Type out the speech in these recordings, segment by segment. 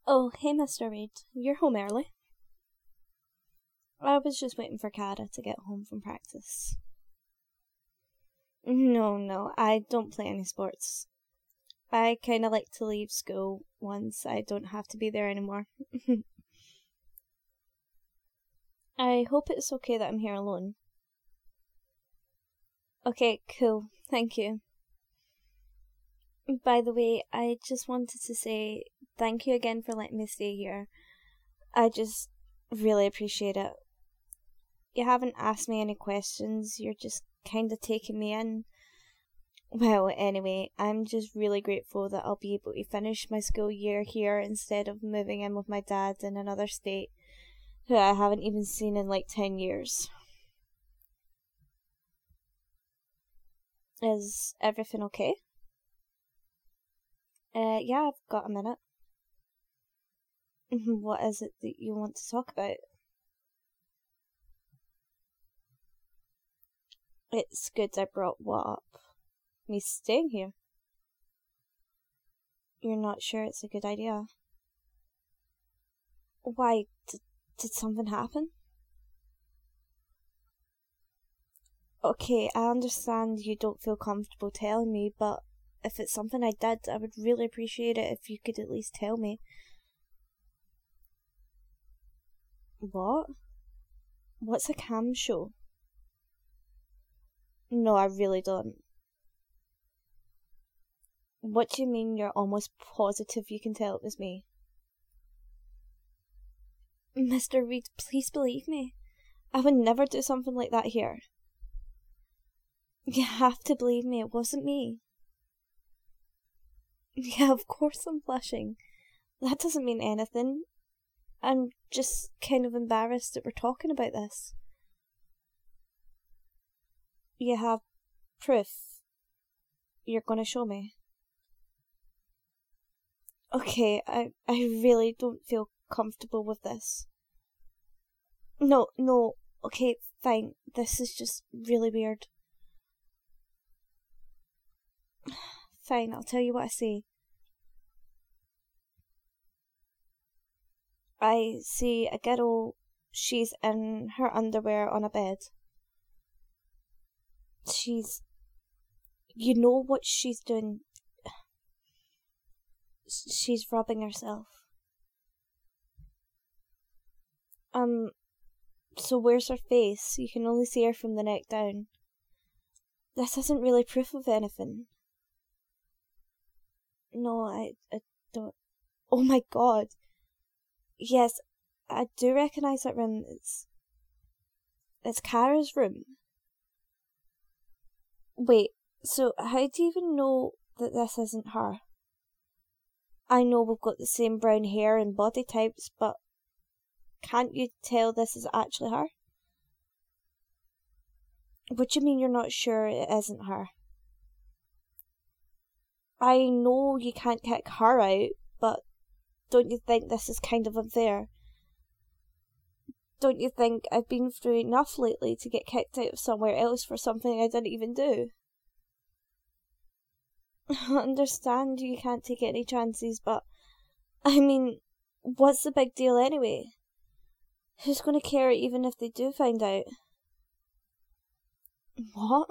Oh, hey, Mr. Reed. You're home early. I was just waiting for Cara to get home from practice. No, I don't play any sports. I kinda like to leave school once I don't have to be there anymore. I hope it's okay that I'm here alone. Okay, cool. Thank you. By the way, I just wanted to say thank you again for letting me stay here. I just really appreciate it. You haven't asked me any questions, you're just kinda taking me in. Well, anyway, I'm just really grateful that I'll be able to finish my school year here instead of moving in with my dad in another state, who I haven't even seen in like 10 years. Is everything okay? Yeah, I've got a minute. What is it that you want to talk about? It's good I brought what up. Me staying here. You're not sure it's a good idea? Why, did something happen? Okay, I understand you don't feel comfortable telling me, but if it's something I did, I would really appreciate it if you could at least tell me. What? What's a cam show? No, I really don't. What do you mean you're almost positive you can tell it was me? Mr. Reed, please believe me. I would never do something like that here. You have to believe me, it wasn't me. Yeah, of course I'm blushing. That doesn't mean anything. I'm just kind of embarrassed that we're talking about this. You have proof. You're gonna show me. Okay, I really don't feel comfortable with this. No, okay, fine. This is just really weird. Fine, I'll tell you what I see. I see a girl, she's in her underwear on a bed. She's. You know what she's doing? She's rubbing herself. So where's her face? You can only see her from the neck down. This isn't really proof of anything. No, I don't. Oh my god. Yes, I do recognise that room. It's Cara's room. Wait, so how do you even know that this isn't her? I know we've got the same brown hair and body types, but can't you tell this is actually her? What do you mean you're not sure it isn't her? I know you can't kick her out, but don't you think this is kind of unfair? Don't you think I've been through enough lately to get kicked out of somewhere else for something I didn't even do? I understand you can't take any chances, but I mean, what's the big deal anyway? Who's gonna care even if they do find out? What?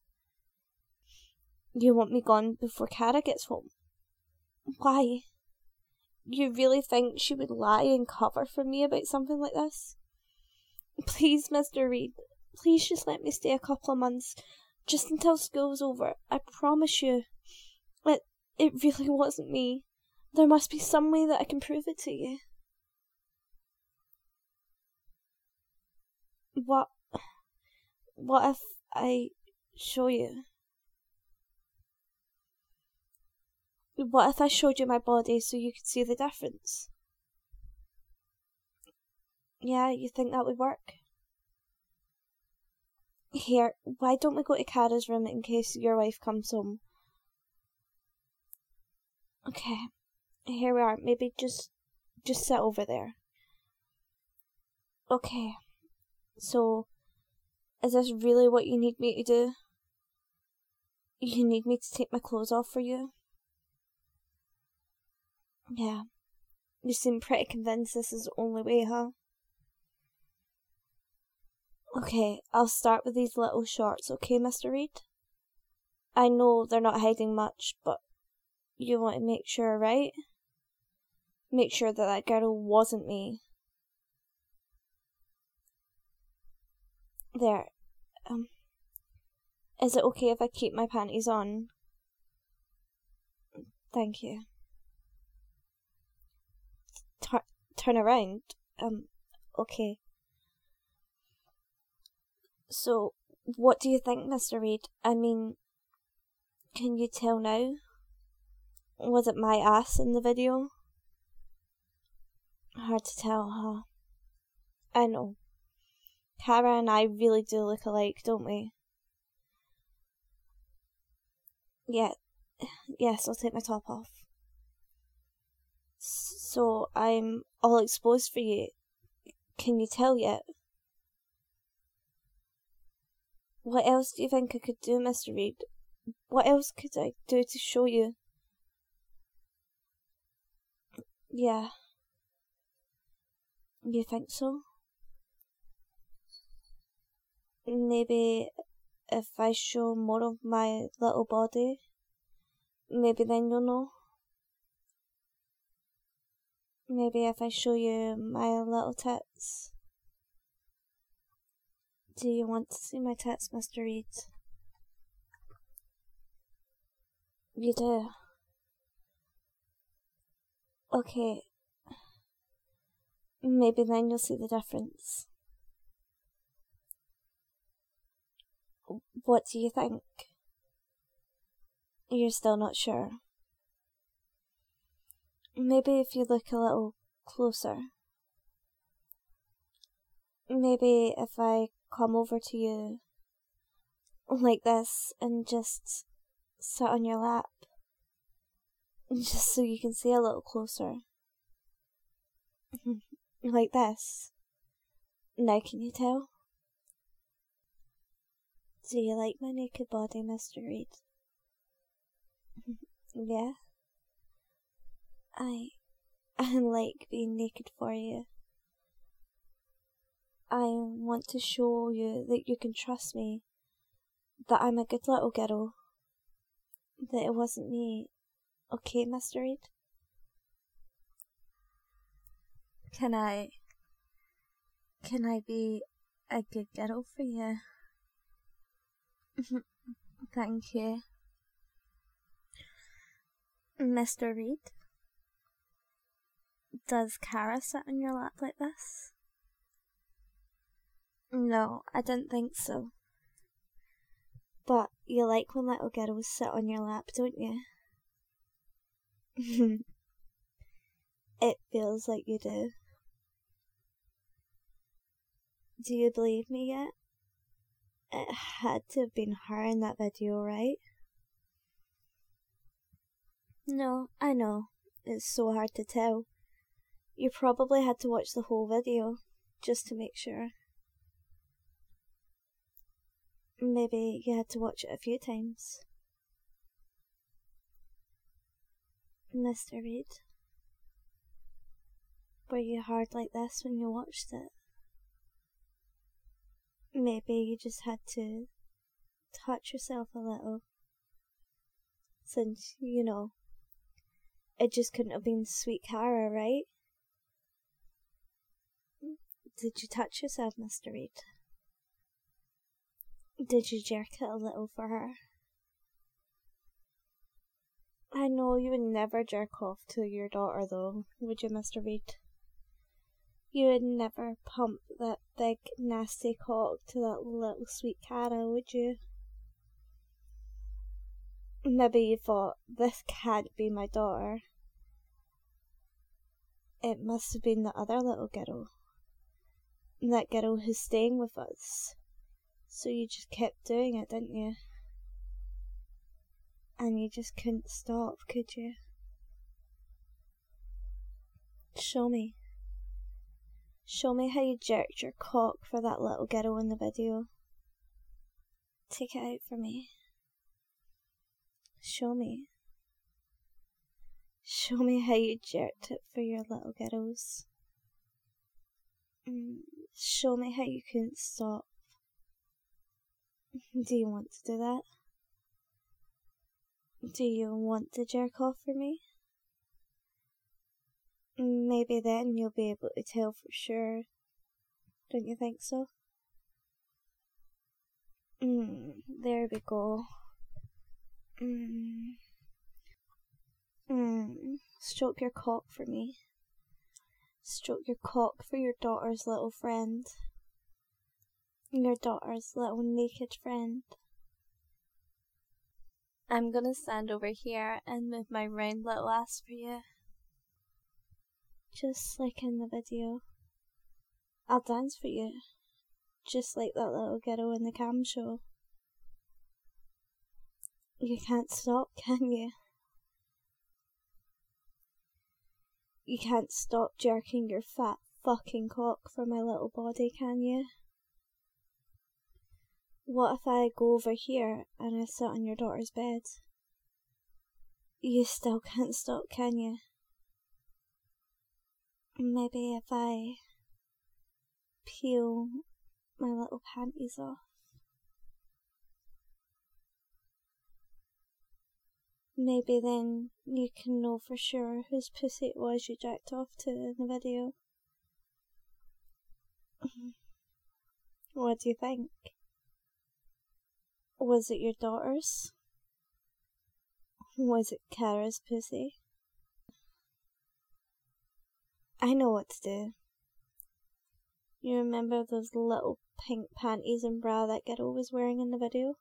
You want me gone before Cara gets home? Why? You really think she would lie and cover for me about something like this? Please, Mr. Reed, please just let me stay a couple of months, just until school's over. I promise you. It really wasn't me. There must be some way that I can prove it to you. What? What if I show you? What if I showed you my body so you could see the difference? Yeah, you think that would work? Here, why don't we go to Cara's room in case your wife comes home? Okay, here we are. Maybe just sit over there. Okay, so is this really what you need me to do? You need me to take my clothes off for you? Yeah, You seem pretty convinced this is the only way, huh? Okay, I'll start with these little shorts, okay, Mr. Reed? I know they're not hiding much, but you want to make sure, right? Make sure that girl wasn't me. There. Is it okay if I keep my panties on? Thank you. Turn around. Okay. So, what do you think, Mr. Reed? I mean, can you tell now? Was it my ass in the video? Hard to tell, huh? I know. Cara and I really do look alike, don't we? Yeah. Yes, I'll take my top off. So, I'm all exposed for you. Can you tell yet? What else do you think I could do, Mr. Reed? What else could I do to show you? Yeah. You think so? Maybe if I show more of my little body, maybe then you'll know. Maybe if I show you my little tits. Do you want to see my tits, Mr. Reed? You do? Okay. Maybe then you'll see the difference. What do you think? You're still not sure? Maybe if you look a little closer. Maybe if I come over to you like this and just sit on your lap. Just so you can see a little closer. Like this. Now can you tell? Do you like my naked body, Mr. Reed? Yeah? I like being naked for you. I want to show you that you can trust me. That I'm a good little girl. That it wasn't me. Okay, Mr. Reed? Can I be a good girl for you? Thank you. Mr. Reed? Does Cara sit on your lap like this? No, I didn't think so. But you like when little girls sit on your lap, don't you? It feels like you do. Do you believe me yet? It had to have been her in that video, right? No, I know. It's so hard to tell. You probably had to watch the whole video, just to make sure. Maybe you had to watch it a few times. Mr. Reed, were you hard like this when you watched it? Maybe you just had to touch yourself a little. Since, it just couldn't have been sweet Cara, right? Did you touch yourself, Mr. Reed? Did you jerk it a little for her? I know you would never jerk off to your daughter though, would you, Mr. Reed? You would never pump that big nasty cock to that little sweet Cara, would you? Maybe you thought, this can't be my daughter. It must have been the other little girl. That girl who's staying with us. So you just kept doing it, didn't you? And you just couldn't stop, could you? Show me. Show me how you jerked your cock for that little girl in the video. Take it out for me. Show me. Show me how you jerked it for your little girls. Show me how you couldn't stop. Do you want to do that? Do you want to jerk off for me? Maybe then you'll be able to tell for sure. Don't you think so? There we go. Stroke your cock for me. Stroke your cock for your daughter's little friend. Your daughter's little naked friend. I'm gonna stand over here and move my round little ass for you. Just like in the video. I'll dance for you. Just like that little girl in the cam show. You can't stop, can you? You can't stop jerking your fat fucking cock for my little body, can you? What if I go over here and I sit on your daughter's bed? You still can't stop, can you? Maybe if I peel my little panties off. Maybe then you can know for sure whose pussy it was you jacked off to in the video. What do you think? Was it your daughter's? Was it Kara's pussy? I know what to do. You remember those little pink panties and bra that girl was wearing in the video?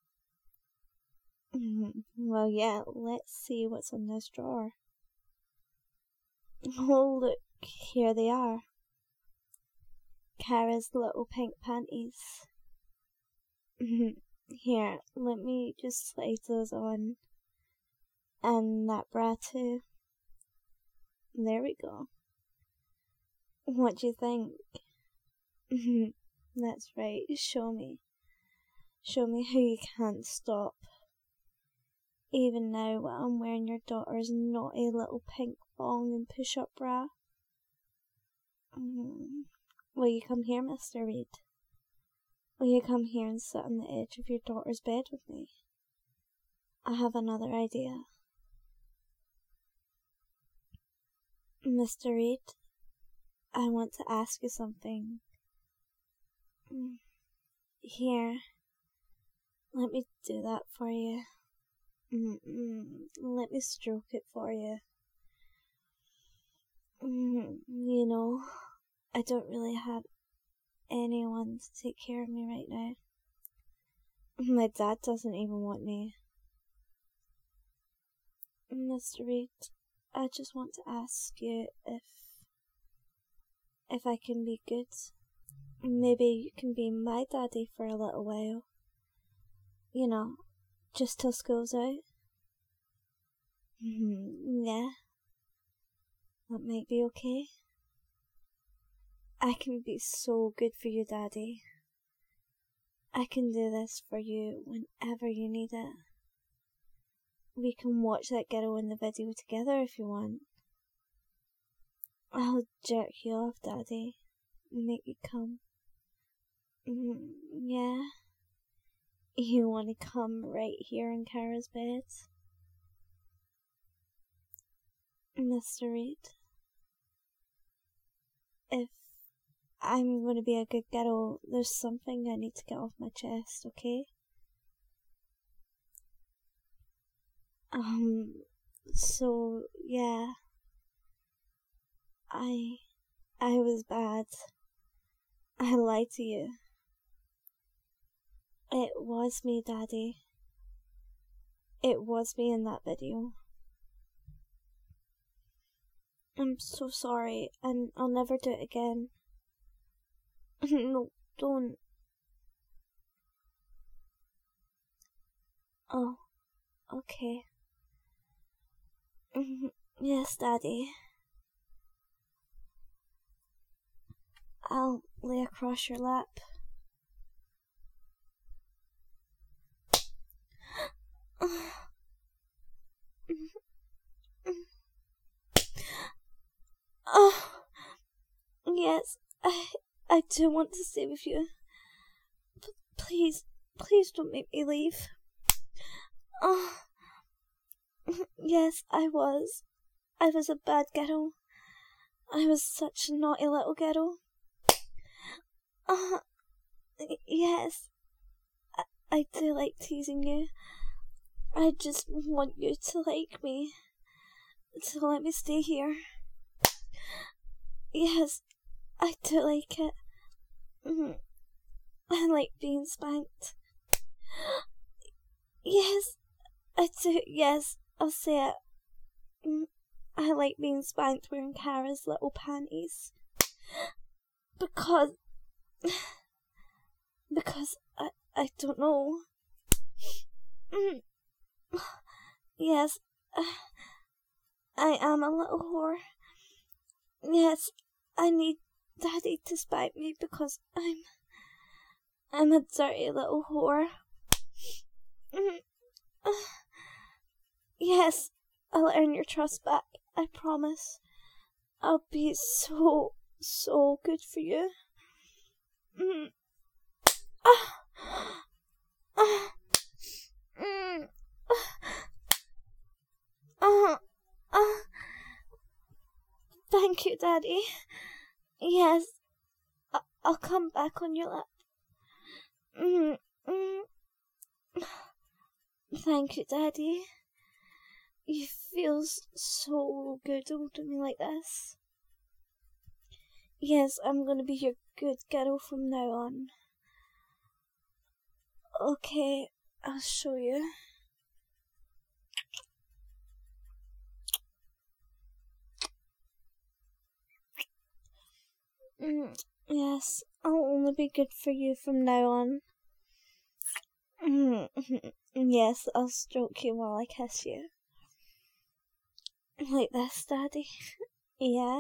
Well, yeah, let's see what's in this drawer. Oh, look, here they are. Kara's little pink panties. Here, let me just slide those on. And that bra too. There we go. What do you think? That's right, show me. Show me how you can't stop. Even now while I'm wearing your daughter's naughty little pink bong and push-up bra. Will you come here, Mr. Reed? Will you come here and sit on the edge of your daughter's bed with me? I have another idea. Mr. Reed, I want to ask you something. Here, let me do that for you. Let me stroke it for you. You know, I don't really have anyone to take care of me right now. My dad doesn't even want me. Mr. Reed, I just want to ask you if I can be good. Maybe you can be my daddy for a little while. You know, just till school's out. Yeah. That might be okay. I can be so good for you, Daddy. I can do this for you whenever you need it. We can watch that girl in the video together if you want. I'll jerk you off, Daddy. Make you come. Yeah. You want to come right here in Kara's bed? Mr. Reed? If I'm going to be a good girl, there's something I need to get off my chest, okay? So, yeah. I was bad. I lied to you. It was me, Daddy. It was me in that video. I'm so sorry, and I'll never do it again. No, don't. Oh, okay. Yes, Daddy. I'll lay across your lap. Oh, yes, I do want to stay with you. Please, please don't make me leave. Oh, yes, I was. I was a bad girl. I was such a naughty little girl. Yes, I do like teasing you. I just want you to like me. To let me stay here. Yes, I do like it. I like being spanked. Yes, I do. Yes, I'll say it. I like being spanked wearing Kara's little panties. Because I don't know. Yes, I am a little whore. Yes, I need Daddy to spank me because I'm a dirty little whore. Yes, I'll earn your trust back, I promise. I'll be so good for you. Thank you, Daddy. Yes, I'll come back on your lap. Thank you, Daddy. You feel so good holding me like this. Yes, I'm gonna be your good girl from now on. Okay, I'll show you. Yes, I'll only be good for you from now on. Yes, I'll stroke you while I kiss you. Like this, Daddy. Yeah.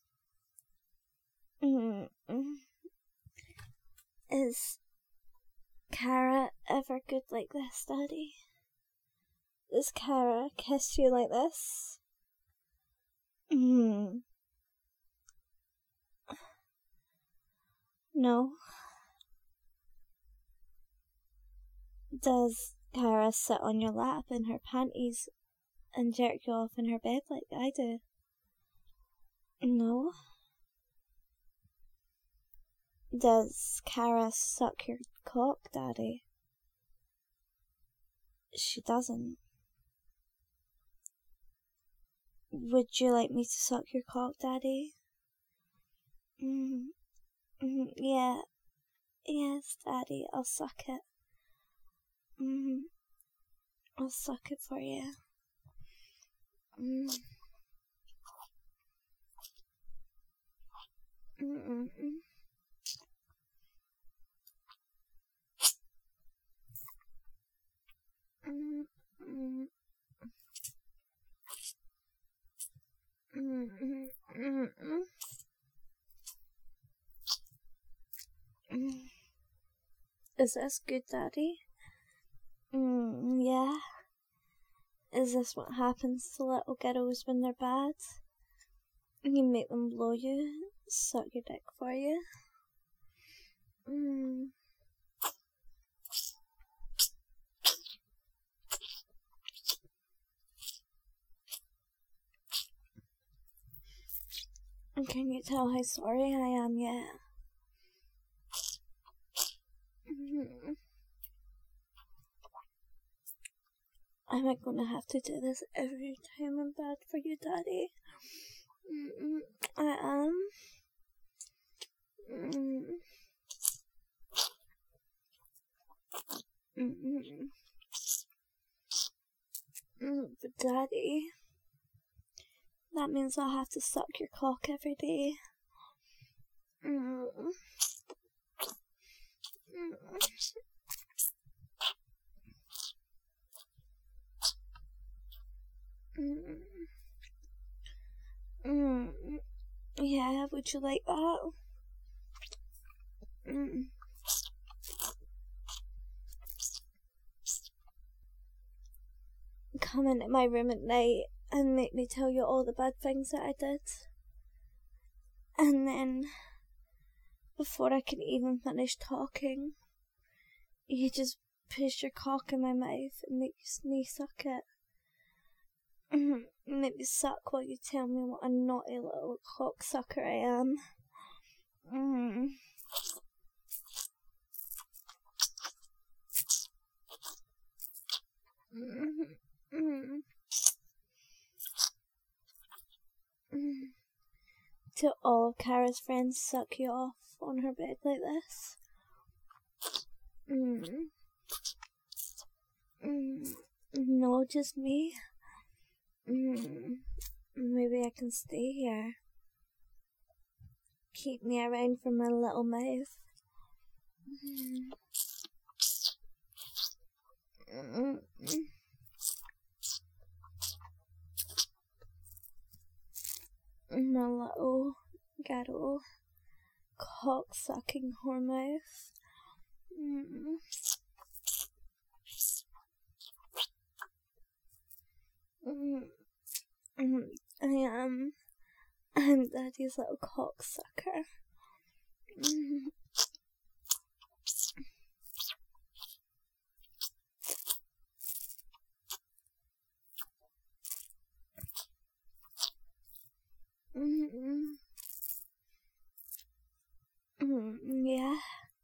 Is Kara ever good like this, Daddy? Does Kara kiss you like this? No. Does Kara sit on your lap in her panties and jerk you off in her bed like I do? No. Does Kara suck your cock, Daddy? She doesn't. Would you like me to suck your cock, Daddy? Yeah. Yes, Daddy, I'll suck it. I'll suck it for you. Is this good, Daddy? Yeah. Is this what happens to little girls when they're bad? You make them blow you, suck your dick for you. Can you tell how sorry I am yet? Am I gonna have to do this every time I'm bad for you, Daddy? I am. But Daddy, that means I'll have to suck your cock every day. Yeah, would you like that? Come into my room at night and make me tell you all the bad things that I did. And then, before I could even finish talking, you just push your cock in my mouth and makes me suck it. Make me suck while you tell me what a naughty little cocksucker I am. Do all of Kara's friends suck you off on her bed like this? No, just me. Maybe I can stay here. Keep me around for my little mouth. My little ghetto cock-sucking whore mouth. I'm Daddy's little cocksucker. Yeah.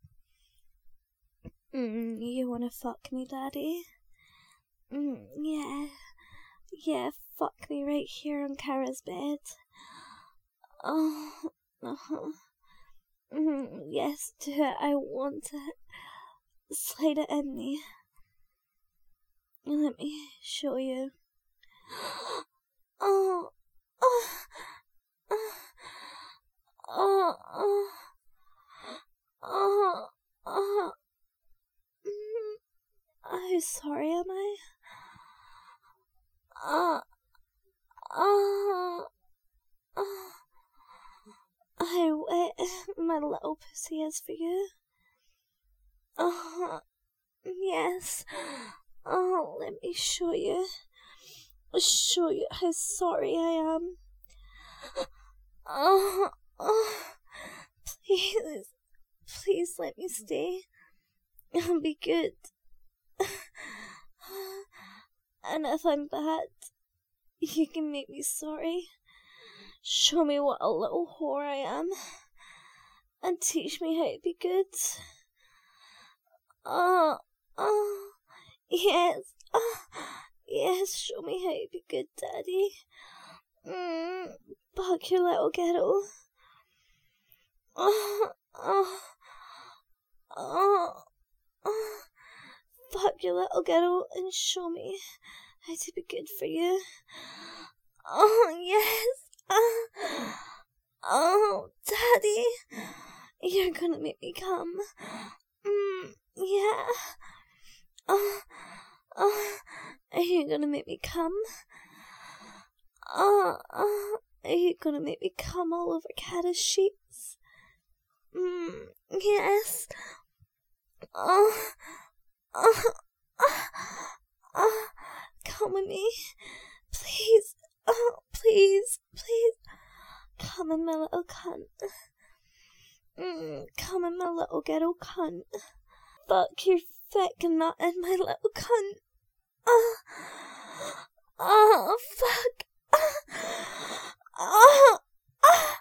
You wanna fuck me, Daddy? Yeah. Yeah, fuck me right here on Kara's bed. Yes, do it. I want it. Slide it in me. Let me show you. How sorry am I? How wet my little pussy is for you. Yes. Let me show you. Show you how sorry I am. Please let me stay. I'll be good. And if I'm bad, you can make me sorry. Show me what a little whore I am. And teach me how to be good. Yes. Yes, show me how to be good, Daddy. Fuck your little ghetto. Fuck your little ghetto and show me how to be good for you. Yes. Daddy, you're gonna make me come. Yeah. Are you gonna make me come? Are you gonna make me come all over Kara's sheets? Yes. Come with me. Please. Please. Come in, my little cunt. Come in, my little ghetto cunt. Fuck your thick nut in my little cunt. Fuck.